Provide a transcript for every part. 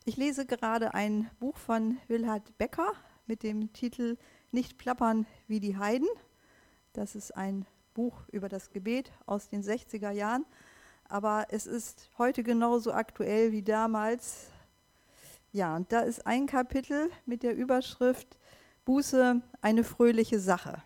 Ich lese gerade ein Buch von Wilhard Becker mit dem Titel Nicht plappern wie die Heiden. Das ist ein Buch über das Gebet aus den 60er Jahren, aber es ist heute genauso aktuell wie damals. Ja, und da ist ein Kapitel mit der Überschrift Buße, eine fröhliche Sache.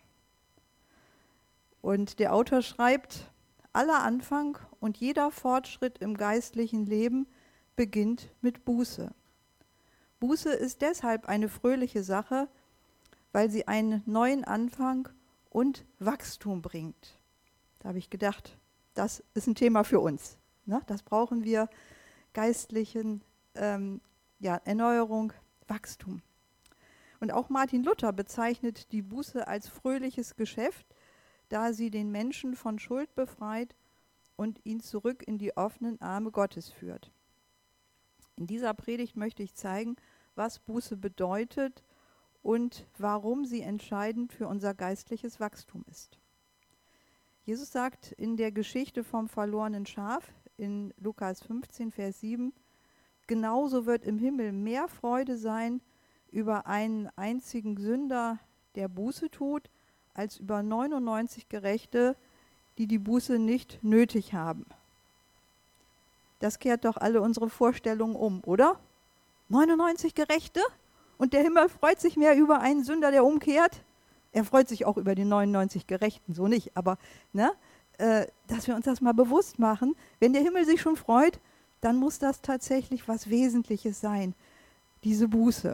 Und der Autor schreibt, aller Anfang und jeder Fortschritt im geistlichen Leben beginnt mit Buße. Buße ist deshalb eine fröhliche Sache, weil sie einen neuen Anfang und Wachstum bringt. Da habe ich gedacht, das ist ein Thema für uns. Ne? Das brauchen wir, geistlichen Erneuerung, Wachstum. Und auch Martin Luther bezeichnet die Buße als fröhliches Geschäft, da sie den Menschen von Schuld befreit und ihn zurück in die offenen Arme Gottes führt. In dieser Predigt möchte ich zeigen, was Buße bedeutet und warum sie entscheidend für unser geistliches Wachstum ist. Jesus sagt in der Geschichte vom verlorenen Schaf in Lukas 15, Vers 7, genauso wird im Himmel mehr Freude sein über einen einzigen Sünder, der Buße tut, als über 99 Gerechte, die die Buße nicht nötig haben. Das kehrt doch alle unsere Vorstellungen um, oder? 99 Gerechte? Und der Himmel freut sich mehr über einen Sünder, der umkehrt? Er freut sich auch über die 99 Gerechten, so nicht. Aber dass wir uns das mal bewusst machen, wenn der Himmel sich schon freut, dann muss das tatsächlich was Wesentliches sein, diese Buße.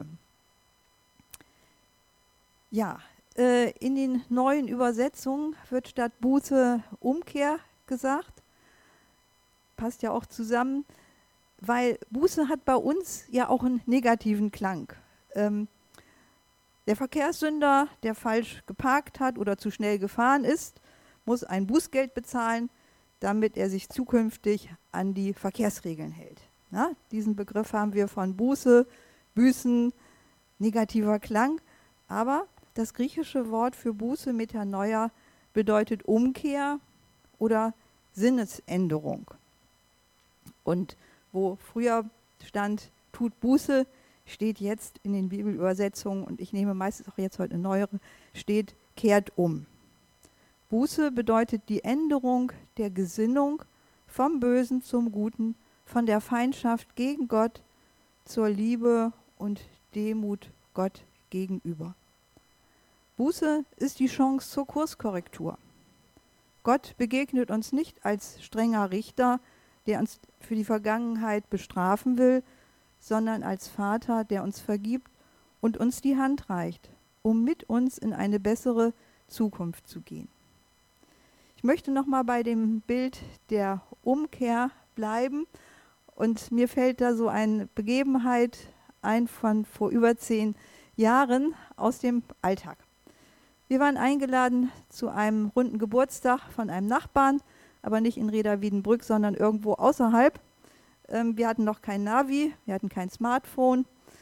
Ja, in den neuen Übersetzungen wird statt Buße Umkehr gesagt. Passt ja auch zusammen, weil Buße hat bei uns ja auch einen negativen Klang. Der Verkehrssünder, der falsch geparkt hat oder zu schnell gefahren ist, muss ein Bußgeld bezahlen, damit er sich zukünftig an die Verkehrsregeln hält. Na, diesen Begriff haben wir von Buße, Büßen, negativer Klang, aber das griechische Wort für Buße, Metanoia, bedeutet Umkehr oder Sinnesänderung. Und wo früher stand, tut Buße, steht jetzt in den Bibelübersetzungen, und ich nehme meistens auch jetzt heute eine neuere, steht, kehrt um. Buße bedeutet die Änderung der Gesinnung vom Bösen zum Guten, von der Feindschaft gegen Gott zur Liebe und Demut Gott gegenüber. Buße ist die Chance zur Kurskorrektur. Gott begegnet uns nicht als strenger Richter, der uns für die Vergangenheit bestrafen will, sondern als Vater, der uns vergibt und uns die Hand reicht, um mit uns in eine bessere Zukunft zu gehen. Ich möchte nochmal bei dem Bild der Umkehr bleiben, und mir fällt da so eine Begebenheit ein von vor über 10 Jahren aus dem Alltag. Wir waren eingeladen zu einem runden Geburtstag von einem Nachbarn, aber nicht in Reda-Wiedenbrück, sondern irgendwo außerhalb. Wir hatten noch kein Navi, wir hatten kein Smartphone.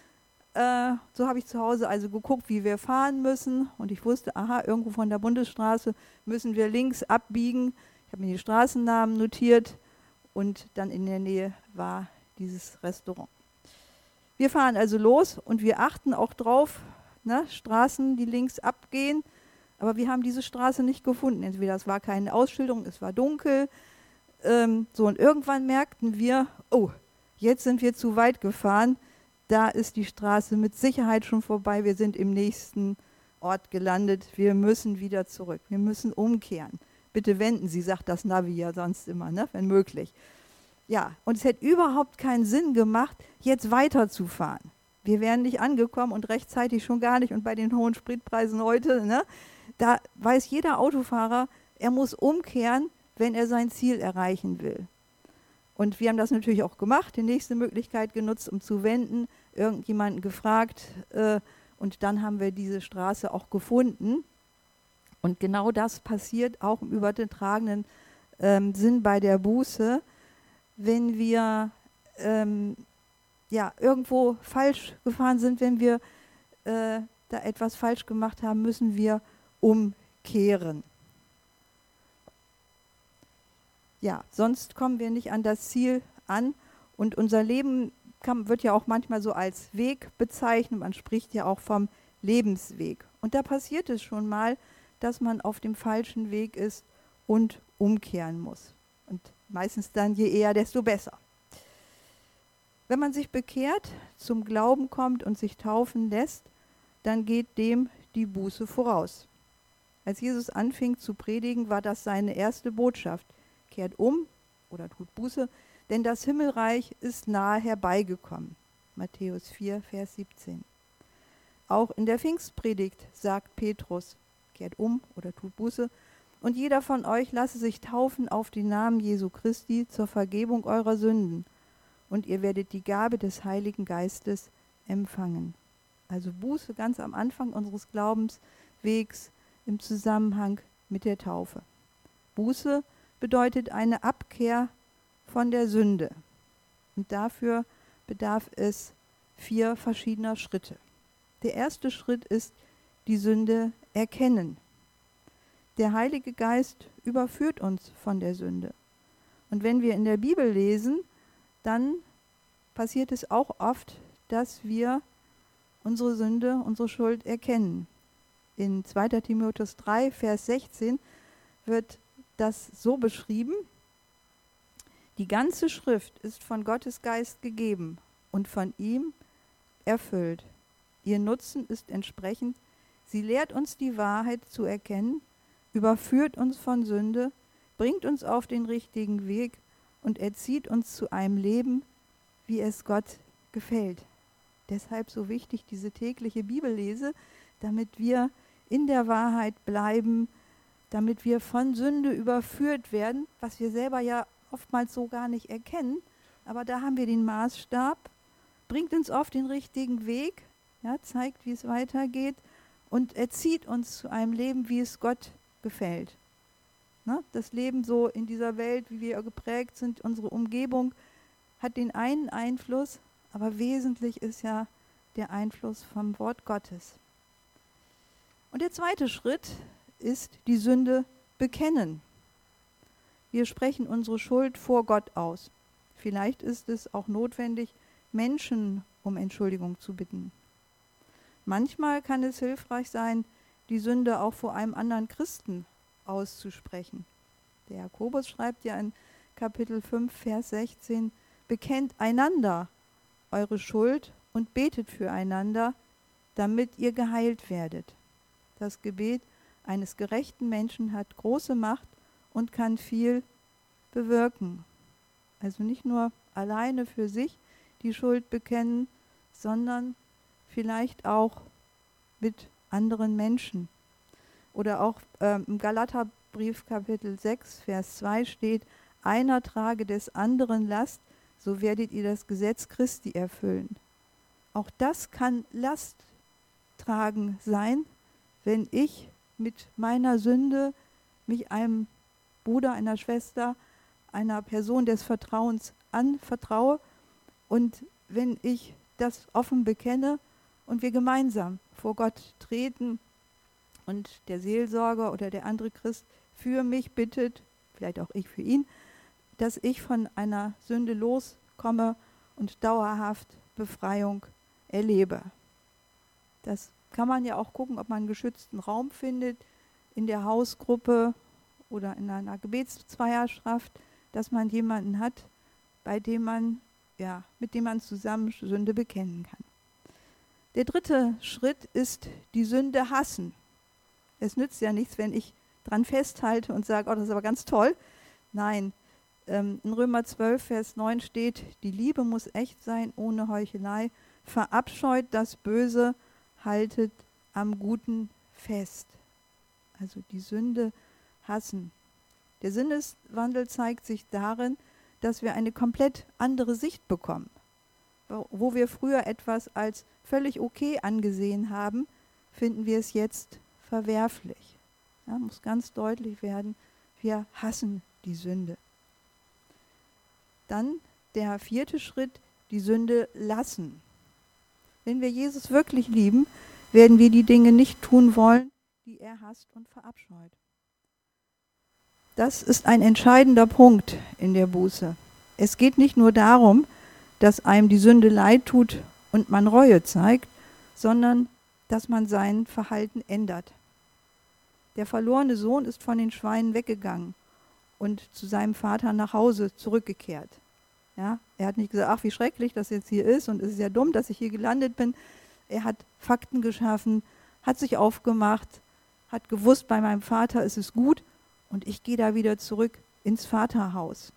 So habe ich zu Hause also geguckt, wie wir fahren müssen. Und ich wusste, aha, irgendwo von der Bundesstraße müssen wir links abbiegen. Ich habe mir die Straßennamen notiert und dann in der Nähe war dieses Restaurant. Wir fahren also los und wir achten auch drauf, ne, Straßen, die links abgehen. Aber wir haben diese Straße nicht gefunden. Entweder es war keine Ausschilderung, es war dunkel. Und irgendwann merkten wir, oh, jetzt sind wir zu weit gefahren. Da ist die Straße mit Sicherheit schon vorbei. Wir sind im nächsten Ort gelandet. Wir müssen wieder zurück. Wir müssen umkehren. Bitte wenden Sie, sagt das Navi ja sonst immer, ne, wenn möglich. Ja, und es hätte überhaupt keinen Sinn gemacht, jetzt weiterzufahren. Wir wären nicht angekommen und rechtzeitig schon gar nicht. Und bei den hohen Spritpreisen heute, ne, da weiß jeder Autofahrer, er muss umkehren, wenn er sein Ziel erreichen will. Und wir haben das natürlich auch gemacht, die nächste Möglichkeit genutzt, um zu wenden, irgendjemanden gefragt, und dann haben wir diese Straße auch gefunden. Und genau das passiert auch im übertragenen Sinn bei der Buße, wenn wir irgendwo falsch gefahren sind, wenn wir da etwas falsch gemacht haben, müssen wir umkehren. Ja, sonst kommen wir nicht an das Ziel an und unser Leben wird ja auch manchmal so als Weg bezeichnet. Man spricht ja auch vom Lebensweg. Und da passiert es schon mal, dass man auf dem falschen Weg ist und umkehren muss. Und meistens dann, je eher, desto besser. Wenn man sich bekehrt, zum Glauben kommt und sich taufen lässt, dann geht dem die Buße voraus. Als Jesus anfing zu predigen, war das seine erste Botschaft. Kehrt um oder tut Buße, denn das Himmelreich ist nahe herbeigekommen. Matthäus 4, Vers 17. Auch in der Pfingstpredigt sagt Petrus, kehrt um oder tut Buße, und jeder von euch lasse sich taufen auf den Namen Jesu Christi zur Vergebung eurer Sünden, und ihr werdet die Gabe des Heiligen Geistes empfangen. Also Buße ganz am Anfang unseres Glaubenswegs im Zusammenhang mit der Taufe. Buße bedeutet eine Abkehr von der Sünde. Und dafür bedarf es 4 verschiedener Schritte. Der erste Schritt ist die Sünde erkennen. Der Heilige Geist überführt uns von der Sünde. Und wenn wir in der Bibel lesen, dann passiert es auch oft, dass wir unsere Sünde, unsere Schuld erkennen. In 2. Timotheus 3, Vers 16 wird das so beschrieben: Die ganze Schrift ist von Gottes Geist gegeben und von ihm erfüllt. Ihr Nutzen ist entsprechend, sie lehrt uns die Wahrheit zu erkennen, überführt uns von Sünde, bringt uns auf den richtigen Weg und erzieht uns zu einem Leben, wie es Gott gefällt. Deshalb so wichtig diese tägliche Bibellese, damit wir in der Wahrheit bleiben, damit wir von Sünde überführt werden, was wir selber ja oftmals so gar nicht erkennen. Aber da haben wir den Maßstab, bringt uns auf den richtigen Weg, ja, zeigt, wie es weitergeht und erzieht uns zu einem Leben, wie es Gott gefällt. Ne? Das Leben so in dieser Welt, wie wir geprägt sind, unsere Umgebung hat den einen Einfluss, aber wesentlich ist ja der Einfluss vom Wort Gottes. Und der zweite Schritt ist die Sünde bekennen. Wir sprechen unsere Schuld vor Gott aus. Vielleicht ist es auch notwendig, Menschen um Entschuldigung zu bitten. Manchmal kann es hilfreich sein, die Sünde auch vor einem anderen Christen auszusprechen. Der Jakobus schreibt ja in Kapitel 5, Vers 16, bekennt einander eure Schuld und betet füreinander, damit ihr geheilt werdet. Das Gebet eines gerechten Menschen hat große Macht und kann viel bewirken. Also nicht nur alleine für sich die Schuld bekennen, sondern vielleicht auch mit anderen Menschen. Oder auch im Galaterbrief Kapitel 6, Vers 2 steht, einer trage des anderen Last, so werdet ihr das Gesetz Christi erfüllen. Auch das kann Last tragen sein, wenn ich mit meiner Sünde mich einem Bruder, einer Schwester, einer Person des Vertrauens anvertraue und wenn ich das offen bekenne und wir gemeinsam vor Gott treten und der Seelsorger oder der andere Christ für mich bittet, vielleicht auch ich für ihn, dass ich von einer Sünde loskomme und dauerhaft Befreiung erlebe. Das kann man ja auch gucken, ob man einen geschützten Raum findet, in der Hausgruppe oder in einer Gebetszweierschaft, dass man jemanden hat, mit dem man zusammen Sünde bekennen kann. Der dritte Schritt ist die Sünde hassen. Es nützt ja nichts, wenn ich dran festhalte und sage, oh, das ist aber ganz toll. Nein, in Römer 12, Vers 9 steht, die Liebe muss echt sein, ohne Heuchelei. Verabscheut das Böse, haltet am Guten fest. Also die Sünde hassen. Der Sinneswandel zeigt sich darin, dass wir eine komplett andere Sicht bekommen. Wo wir früher etwas als völlig okay angesehen haben, finden wir es jetzt verwerflich. Ja, muss ganz deutlich werden, wir hassen die Sünde. Dann der vierte Schritt, die Sünde lassen. Wenn wir Jesus wirklich lieben, werden wir die Dinge nicht tun wollen, die er hasst und verabscheut. Das ist ein entscheidender Punkt in der Buße. Es geht nicht nur darum, dass einem die Sünde leid tut und man Reue zeigt, sondern dass man sein Verhalten ändert. Der verlorene Sohn ist von den Schweinen weggegangen und zu seinem Vater nach Hause zurückgekehrt. Ja, er hat nicht gesagt, ach wie schrecklich das jetzt hier ist und es ist ja dumm, dass ich hier gelandet bin. Er hat Fakten geschaffen, hat sich aufgemacht, hat gewusst, bei meinem Vater ist es gut und ich gehe da wieder zurück ins Vaterhaus.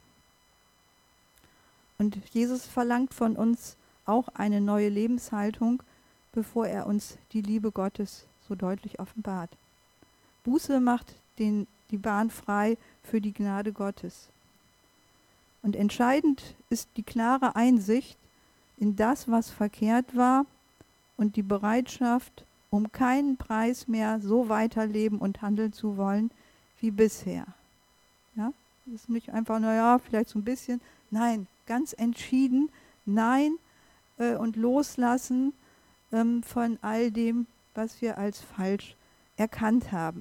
Und Jesus verlangt von uns auch eine neue Lebenshaltung, bevor er uns die Liebe Gottes so deutlich offenbart. Buße macht die Bahn frei für die Gnade Gottes. Und entscheidend ist die klare Einsicht in das, was verkehrt war und die Bereitschaft, um keinen Preis mehr so weiterleben und handeln zu wollen wie bisher. Ja? Das ist nicht einfach, naja, vielleicht so ein bisschen. Nein, ganz entschieden, nein und loslassen von all dem, was wir als falsch erkannt haben.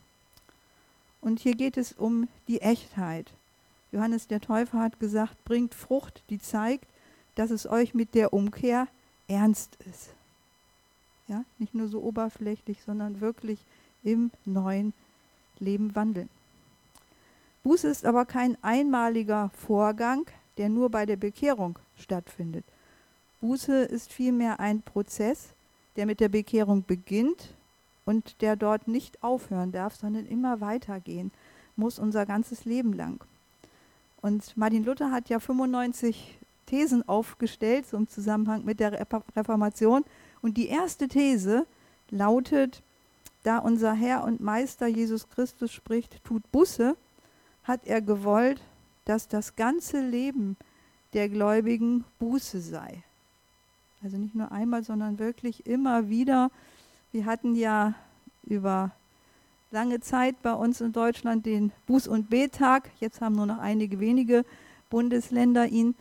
Und hier geht es um die Echtheit. Johannes der Täufer hat gesagt, bringt Frucht, die zeigt, dass es euch mit der Umkehr ernst ist. Ja, nicht nur so oberflächlich, sondern wirklich im neuen Leben wandeln. Buße ist aber kein einmaliger Vorgang, der nur bei der Bekehrung stattfindet. Buße ist vielmehr ein Prozess, der mit der Bekehrung beginnt und der dort nicht aufhören darf, sondern immer weitergehen muss, unser ganzes Leben lang. Und Martin Luther hat ja 95 Thesen aufgestellt, so im Zusammenhang mit der Reformation. Und die erste These lautet, da unser Herr und Meister Jesus Christus spricht, tut Buße, hat er gewollt, dass das ganze Leben der Gläubigen Buße sei. Also nicht nur einmal, sondern wirklich immer wieder. Wir hatten ja über lange Zeit bei uns in Deutschland den Buß- und Bettag. Jetzt haben nur noch einige wenige Bundesländer ihn.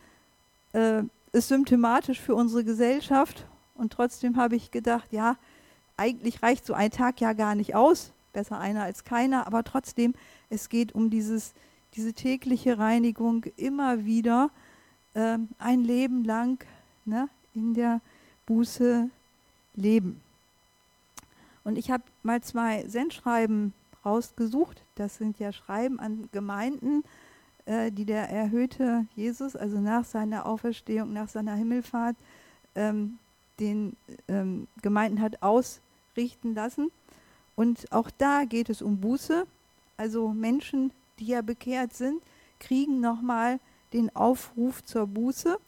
Ist symptomatisch für unsere Gesellschaft. Und trotzdem habe ich gedacht, ja, eigentlich reicht so ein Tag ja gar nicht aus. Besser einer als keiner. Aber trotzdem, es geht um diese tägliche Reinigung immer wieder ein Leben lang, ne, in der Buße leben. Und ich habe mal 2 Sendschreiben rausgesucht. Das sind ja Schreiben an Gemeinden, die der erhöhte Jesus, also nach seiner Auferstehung, nach seiner Himmelfahrt, den Gemeinden hat ausrichten lassen. Und auch da geht es um Buße. Also Menschen, die ja bekehrt sind, kriegen nochmal den Aufruf zur Buße.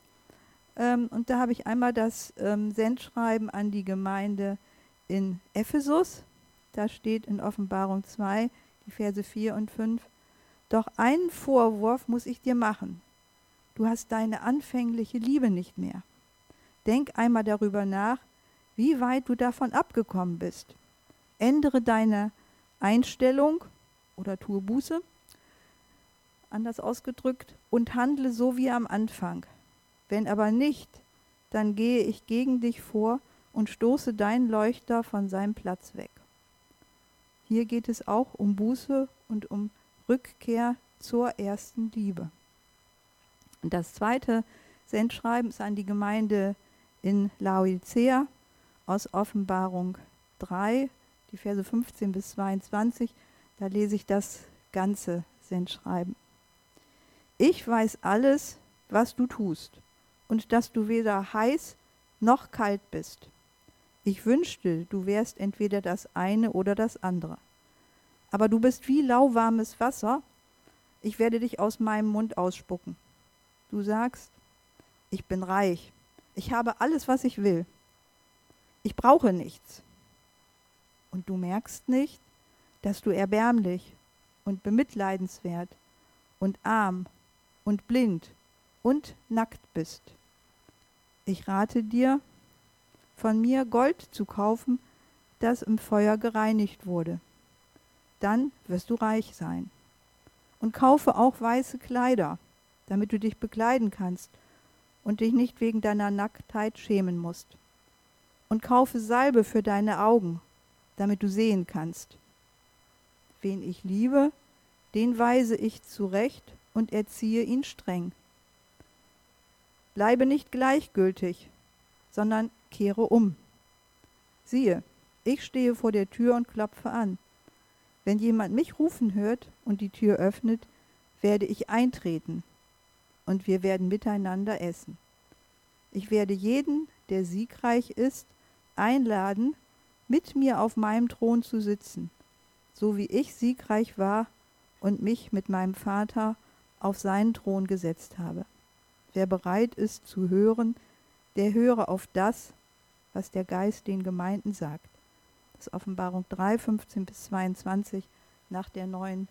Und da habe ich einmal das Sendschreiben an die Gemeinde in Ephesus. Da steht in Offenbarung 2, die Verse 4 und 5, doch einen Vorwurf muss ich dir machen. Du hast deine anfängliche Liebe nicht mehr. Denk einmal darüber nach, wie weit du davon abgekommen bist. Ändere deine Einstellung oder tue Buße, anders ausgedrückt, und handle so wie am Anfang. Wenn aber nicht, dann gehe ich gegen dich vor und stoße deinen Leuchter von seinem Platz weg. Hier geht es auch um Buße und um Rückkehr zur ersten Liebe. Und das zweite Sendschreiben ist an die Gemeinde in Laodicea aus Offenbarung 3, die Verse 15 bis 22. Da lese ich das ganze Sendschreiben. Ich weiß alles, was du tust, und dass du weder heiß noch kalt bist. Ich wünschte, du wärst entweder das eine oder das andere. Aber du bist wie lauwarmes Wasser. Ich werde dich aus meinem Mund ausspucken. Du sagst, ich bin reich. Ich habe alles, was ich will. Ich brauche nichts. Und du merkst nicht, dass du erbärmlich und bemitleidenswert und arm und blind und nackt bist. Ich rate dir, von mir Gold zu kaufen, das im Feuer gereinigt wurde. Dann wirst du reich sein. Und kaufe auch weiße Kleider, damit du dich bekleiden kannst und dich nicht wegen deiner Nacktheit schämen musst. Und kaufe Salbe für deine Augen, damit du sehen kannst. Wen ich liebe, den weise ich zurecht und erziehe ihn streng. Bleibe nicht gleichgültig, sondern kehre um. Siehe, ich stehe vor der Tür und klopfe an. Wenn jemand mich rufen hört und die Tür öffnet, werde ich eintreten und wir werden miteinander essen. Ich werde jeden, der siegreich ist, einladen, mit mir auf meinem Thron zu sitzen, so wie ich siegreich war und mich mit meinem Vater auf seinen Thron gesetzt habe. Wer bereit ist zu hören, der höre auf das, was der Geist den Gemeinden sagt. Das ist Offenbarung 3, 15 bis 22 nach der neue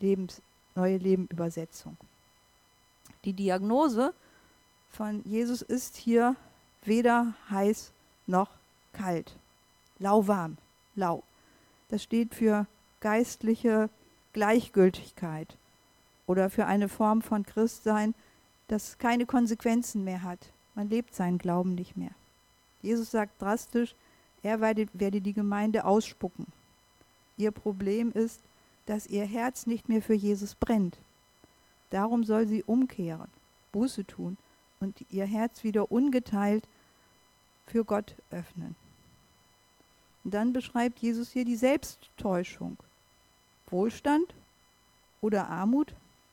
Leben Übersetzung. Die Diagnose von Jesus ist hier weder heiß noch kalt. Lauwarm, lau. Das steht für geistliche Gleichgültigkeit oder für eine Form von Christsein, das keine Konsequenzen mehr hat. Man lebt seinen Glauben nicht mehr. Jesus sagt drastisch, er werde die Gemeinde ausspucken. Ihr Problem ist, dass ihr Herz nicht mehr für Jesus brennt. Darum soll sie umkehren, Buße tun und ihr Herz wieder ungeteilt für Gott öffnen. Und dann beschreibt Jesus hier die Selbsttäuschung. Wohlstand oder Armut?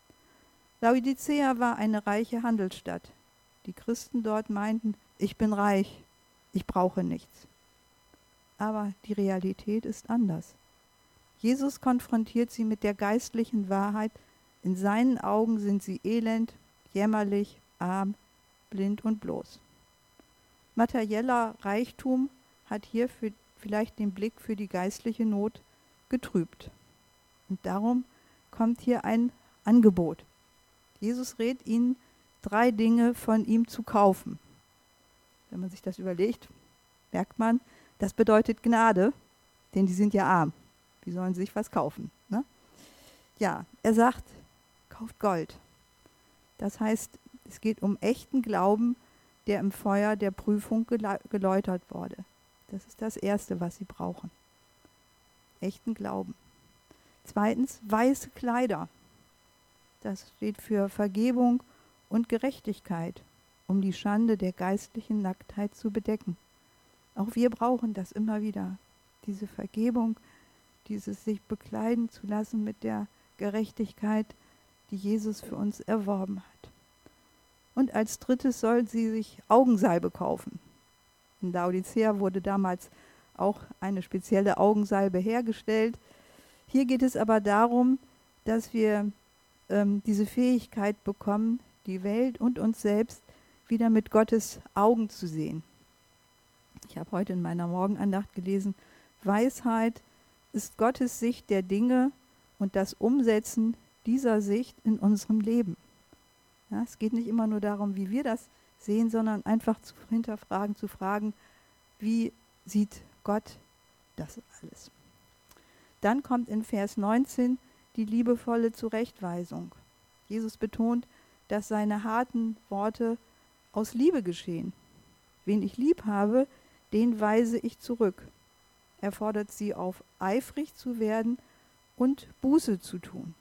Laodicea war eine reiche Handelsstadt. Die Christen dort meinten, ich bin reich, ich brauche nichts. Aber die Realität ist anders. Jesus konfrontiert sie mit der geistlichen Wahrheit. In seinen Augen sind sie elend, jämmerlich, arm, blind und bloß. Materieller Reichtum hat hier vielleicht den Blick für die geistliche Not getrübt. Und darum kommt hier ein Angebot. Jesus rät ihnen, 3 Dinge von ihm zu kaufen. Wenn man sich das überlegt, merkt man, das bedeutet Gnade, denn die sind ja arm. Wie sollen sie sich was kaufen? Ne? Ja, er sagt, kauft Gold. Das heißt, es geht um echten Glauben, der im Feuer der Prüfung geläutert wurde. Das ist das Erste, was sie brauchen. Echten Glauben. 2. Weiße Kleider. Das steht für Vergebung und Gerechtigkeit, um die Schande der geistlichen Nacktheit zu bedecken. Auch wir brauchen das immer wieder, diese Vergebung, dieses sich bekleiden zu lassen mit der Gerechtigkeit, die Jesus für uns erworben hat. Und als 3. soll sie sich Augensalbe kaufen. In Laodicea wurde damals auch eine spezielle Augensalbe hergestellt. Hier geht es aber darum, dass wir diese Fähigkeit bekommen, die Welt und uns selbst wieder mit Gottes Augen zu sehen. Ich habe heute in meiner Morgenandacht gelesen, Weisheit ist Gottes Sicht der Dinge und das Umsetzen dieser Sicht in unserem Leben. Ja, es geht nicht immer nur darum, wie wir das sehen, sondern einfach zu hinterfragen, zu fragen, wie sieht Gott das alles? Dann kommt in Vers 19 die liebevolle Zurechtweisung. Jesus betont, dass seine harten Worte aus Liebe geschehen. Wen ich lieb habe, den weise ich zurück. Er fordert sie auf, eifrig zu werden und Buße zu tun.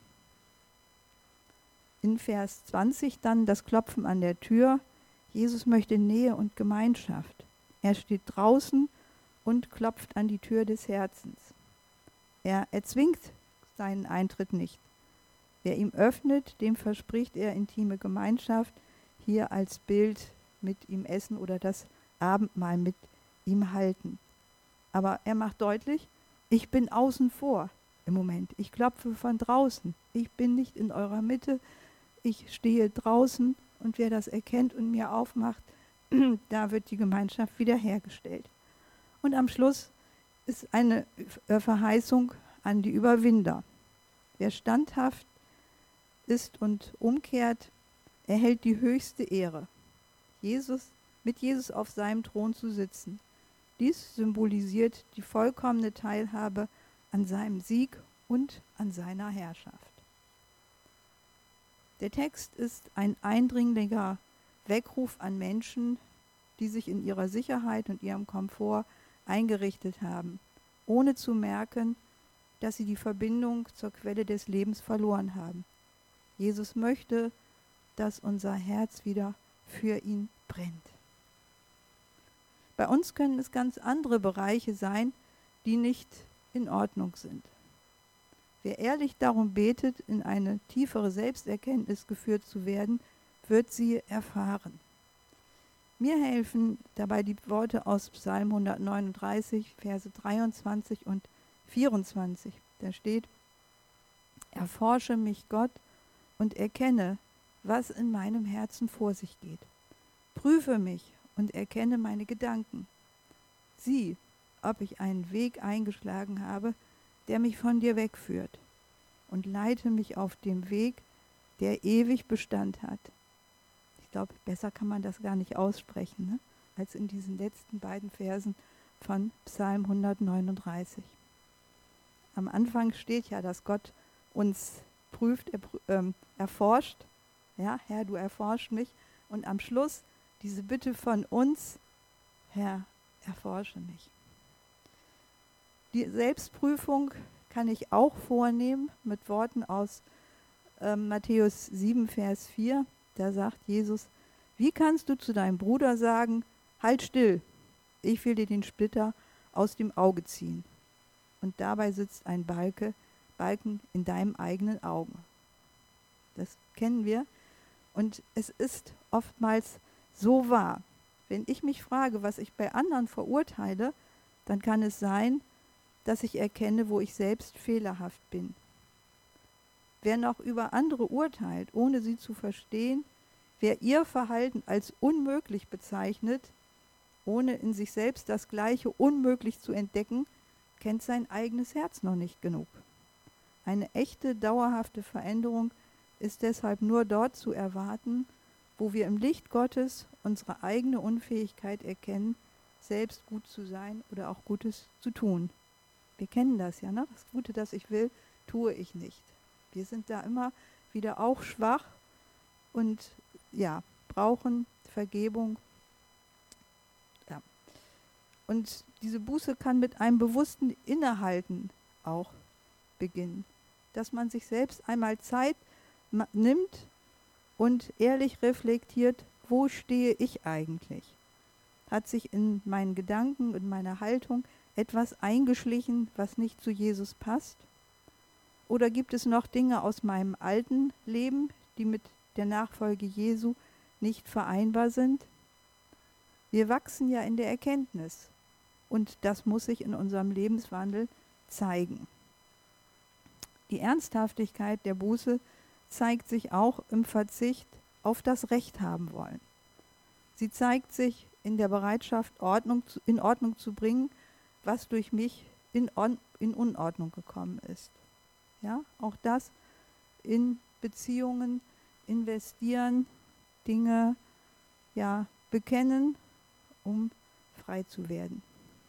In Vers 20 dann das Klopfen an der Tür. Jesus möchte Nähe und Gemeinschaft. Er steht draußen und klopft an die Tür des Herzens. Er erzwingt seinen Eintritt nicht. Wer ihm öffnet, dem verspricht er intime Gemeinschaft, hier als Bild mit ihm essen oder das Abendmahl mit ihm halten. Aber er macht deutlich, ich bin außen vor im Moment. Ich klopfe von draußen. Ich bin nicht in eurer Mitte. Ich stehe draußen und wer das erkennt und mir aufmacht, da wird die Gemeinschaft wiederhergestellt. Und am Schluss ist eine Verheißung an die Überwinder. Wer standhaft ist und umkehrt, erhält die höchste Ehre, mit Jesus auf seinem Thron zu sitzen. Dies symbolisiert die vollkommene Teilhabe an seinem Sieg und an seiner Herrschaft. Der Text ist ein eindringlicher Weckruf an Menschen, die sich in ihrer Sicherheit und ihrem Komfort eingerichtet haben, ohne zu merken, dass sie die Verbindung zur Quelle des Lebens verloren haben. Jesus möchte, dass unser Herz wieder für ihn brennt. Bei uns können es ganz andere Bereiche sein, die nicht in Ordnung sind. Wer ehrlich darum betet, in eine tiefere Selbsterkenntnis geführt zu werden, wird sie erfahren. Mir helfen dabei die Worte aus Psalm 139, Verse 23 und 24. Da steht: Erforsche mich, Gott, und erkenne, was in meinem Herzen vor sich geht. Prüfe mich und erkenne meine Gedanken. Sieh, ob ich einen Weg eingeschlagen habe, der mich von dir wegführt, und leite mich auf dem Weg, der ewig Bestand hat. Ich glaube, besser kann man das gar nicht aussprechen, ne? Als in diesen letzten beiden Versen von Psalm 139. Am Anfang steht ja, dass Gott uns prüft, erforscht. Ja, Herr, du erforscht mich. Und am Schluss diese Bitte von uns: Herr, erforsche mich. Die Selbstprüfung kann ich auch vornehmen mit Worten aus Matthäus 7, Vers 4. Da sagt Jesus: Wie kannst du zu deinem Bruder sagen, halt still, ich will dir den Splitter aus dem Auge ziehen, und dabei sitzt ein Balken in deinem eigenen Auge. Das kennen wir. Und es ist oftmals so wahr. Wenn ich mich frage, was ich bei anderen verurteile, dann kann es sein, dass ich erkenne, wo ich selbst fehlerhaft bin. Wer noch über andere urteilt, ohne sie zu verstehen, wer ihr Verhalten als unmöglich bezeichnet, ohne in sich selbst das Gleiche unmöglich zu entdecken, kennt sein eigenes Herz noch nicht genug. Eine echte, dauerhafte Veränderung ist deshalb nur dort zu erwarten, wo wir im Licht Gottes unsere eigene Unfähigkeit erkennen, selbst gut zu sein oder auch Gutes zu tun. Wir kennen das ja, ne? Das Gute, das ich will, tue ich nicht. Wir sind da immer wieder auch schwach und ja, brauchen Vergebung. Ja. Und diese Buße kann mit einem bewussten Innehalten auch beginnen. Dass man sich selbst einmal Zeit nimmt und ehrlich reflektiert, wo stehe ich eigentlich? Hat sich in meinen Gedanken und meiner Haltung etwas eingeschlichen, was nicht zu Jesus passt? Oder gibt es noch Dinge aus meinem alten Leben, die mit der Nachfolge Jesu nicht vereinbar sind? Wir wachsen ja in der Erkenntnis und das muss sich in unserem Lebenswandel zeigen. Die Ernsthaftigkeit der Buße zeigt sich auch im Verzicht auf das Recht haben wollen. Sie zeigt sich in der Bereitschaft, in Ordnung zu bringen, was durch mich in Unordnung gekommen ist. Ja, auch das in Beziehungen investieren, Dinge bekennen, um frei zu werden.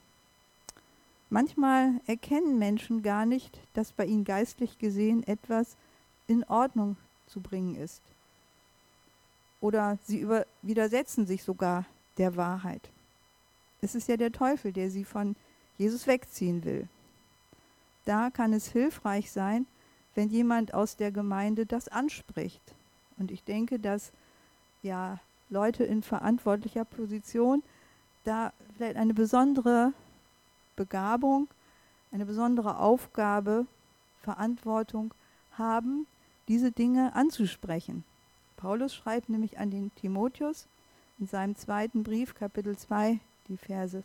Manchmal erkennen Menschen gar nicht, dass bei ihnen geistlich gesehen etwas in Ordnung zu bringen ist. Oder sie widersetzen sich sogar der Wahrheit. Es ist ja der Teufel, der sie von Jesus wegziehen will. Da kann es hilfreich sein, wenn jemand aus der Gemeinde das anspricht. Und ich denke, dass Leute in verantwortlicher Position da vielleicht eine besondere Begabung, eine besondere Aufgabe, Verantwortung haben, diese Dinge anzusprechen. Paulus schreibt nämlich an den Timotheus in seinem zweiten Brief, Kapitel 2, die Verse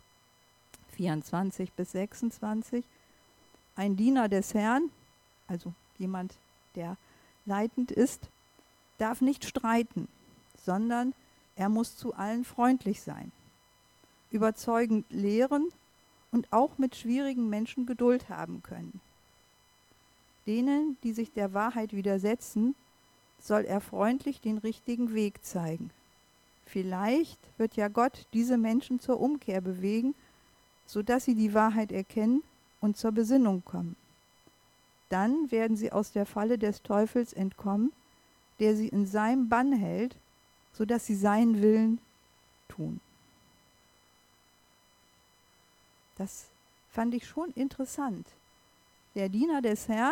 24 bis 26, ein Diener des Herrn, also jemand, der leitend ist, darf nicht streiten, sondern er muss zu allen freundlich sein, überzeugend lehren und auch mit schwierigen Menschen Geduld haben können. Denen, die sich der Wahrheit widersetzen, soll er freundlich den richtigen Weg zeigen. Vielleicht wird ja Gott diese Menschen zur Umkehr bewegen, sodass sie die Wahrheit erkennen und zur Besinnung kommen. Dann werden sie aus der Falle des Teufels entkommen, der sie in seinem Bann hält, sodass sie seinen Willen tun. Das fand ich schon interessant. Der Diener des Herrn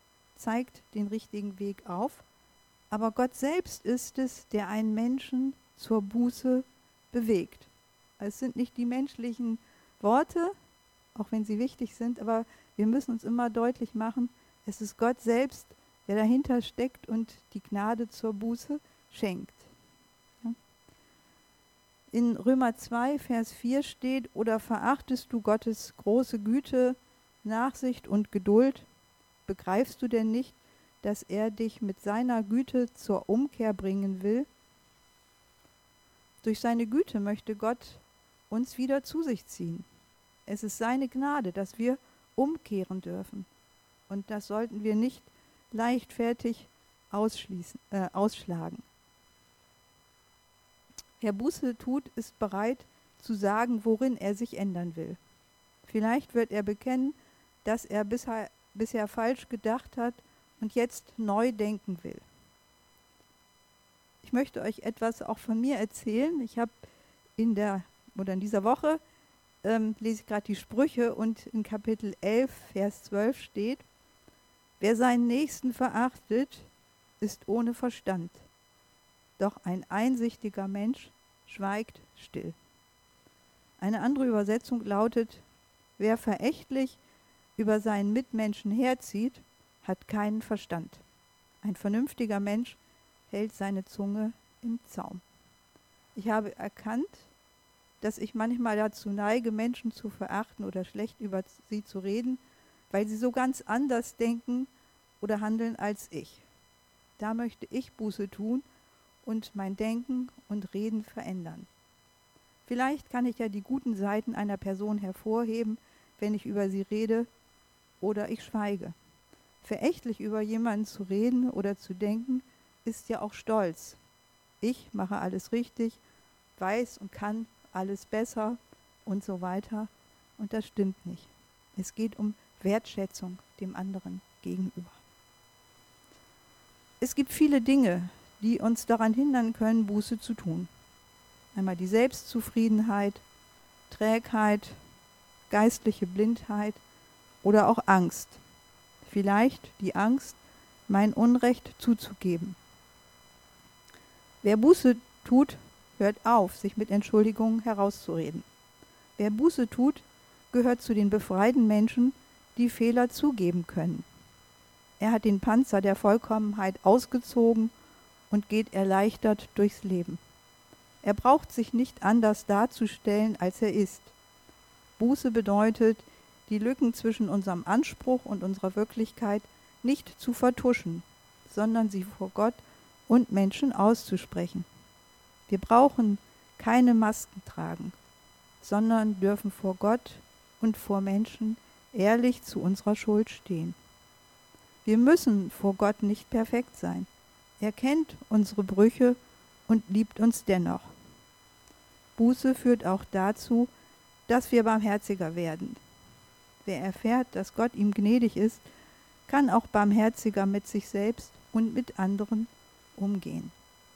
zeigt den richtigen Weg auf, aber Gott selbst ist es, der einen Menschen zur Buße bewegt. Es sind nicht die menschlichen Worte, auch wenn sie wichtig sind, aber wir müssen uns immer deutlich machen, es ist Gott selbst, der dahinter steckt und die Gnade zur Buße schenkt. In Römer 2, Vers 4 steht: Oder verachtest du Gottes große Güte, Nachsicht und Geduld? Begreifst du denn nicht, dass er dich mit seiner Güte zur Umkehr bringen will? Durch seine Güte möchte Gott uns wieder zu sich ziehen. Es ist seine Gnade, dass wir umkehren dürfen. Und das sollten wir nicht leichtfertig ausschlagen. Wer Buße tut, ist bereit zu sagen, worin er sich ändern will. Vielleicht wird er bekennen, dass er bisher falsch gedacht hat und jetzt neu denken will. Ich möchte euch etwas auch von mir erzählen. Ich habe in dieser Woche lese ich gerade die Sprüche und in Kapitel 11, Vers 12 steht: Wer seinen Nächsten verachtet, ist ohne Verstand. Doch ein einsichtiger Mensch schweigt still. Eine andere Übersetzung lautet: Wer verächtlich über seinen Mitmenschen herzieht, hat keinen Verstand. Ein vernünftiger Mensch hält seine Zunge im Zaum. Ich habe erkannt, dass ich manchmal dazu neige, Menschen zu verachten oder schlecht über sie zu reden, weil sie so ganz anders denken oder handeln als ich. Da möchte ich Buße tun und mein Denken und Reden verändern. Vielleicht kann ich ja die guten Seiten einer Person hervorheben, wenn ich über sie rede, oder ich schweige. Verächtlich über jemanden zu reden oder zu denken, ist ja auch Stolz. Ich mache alles richtig, weiß und kann alles besser und so weiter. Und das stimmt nicht. Es geht um Wertschätzung dem anderen gegenüber. Es gibt viele Dinge, die uns daran hindern können, Buße zu tun. Einmal die Selbstzufriedenheit, Trägheit, geistliche Blindheit oder auch Angst. Vielleicht die Angst, mein Unrecht zuzugeben. Wer Buße tut, hört auf, sich mit Entschuldigungen herauszureden. Wer Buße tut, gehört zu den befreiten Menschen, die Fehler zugeben können. Er hat den Panzer der Vollkommenheit ausgezogen und geht erleichtert durchs Leben. Er braucht sich nicht anders darzustellen, als er ist. Buße bedeutet, die Lücken zwischen unserem Anspruch und unserer Wirklichkeit nicht zu vertuschen, sondern sie vor Gott und Menschen auszusprechen. Wir brauchen keine Masken tragen, sondern dürfen vor Gott und vor Menschen ehrlich zu unserer Schuld stehen. Wir müssen vor Gott nicht perfekt sein. Er kennt unsere Brüche und liebt uns dennoch. Buße führt auch dazu, dass wir barmherziger werden. Wer erfährt, dass Gott ihm gnädig ist, kann auch barmherziger mit sich selbst und mit anderen umgehen.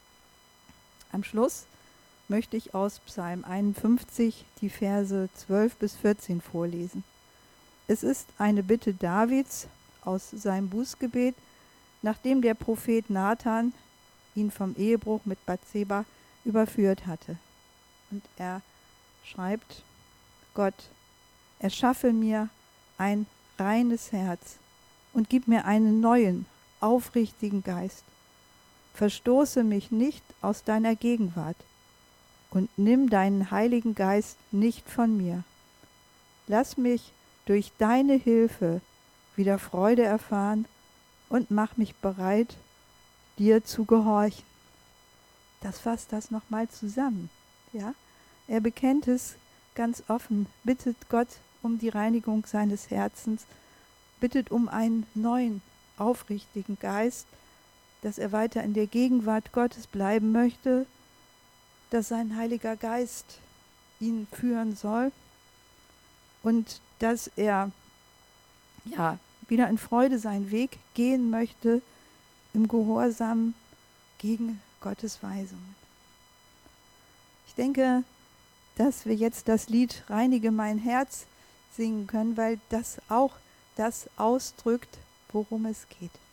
Am Schluss möchte ich aus Psalm 51 die Verse 12 bis 14 vorlesen. Es ist eine Bitte Davids aus seinem Bußgebet, nachdem der Prophet Nathan ihn vom Ehebruch mit Bathseba überführt hatte. Und er schreibt: Gott, erschaffe mir ein reines Herz und gib mir einen neuen, aufrichtigen Geist. Verstoße mich nicht aus deiner Gegenwart und nimm deinen Heiligen Geist nicht von mir. Lass mich durch deine Hilfe wieder Freude erfahren und mach mich bereit, dir zu gehorchen. Das fasst das nochmal zusammen. Ja? Er bekennt es ganz offen, bittet Gott um die Reinigung seines Herzens, bittet um einen neuen, aufrichtigen Geist, dass er weiter in der Gegenwart Gottes bleiben möchte, dass sein Heiliger Geist ihn führen soll und dass er wieder in Freude seinen Weg gehen möchte, im Gehorsam gegen Gottes Weisungen. Ich denke, dass wir jetzt das Lied Reinige mein Herz singen können, weil das auch das ausdrückt, worum es geht.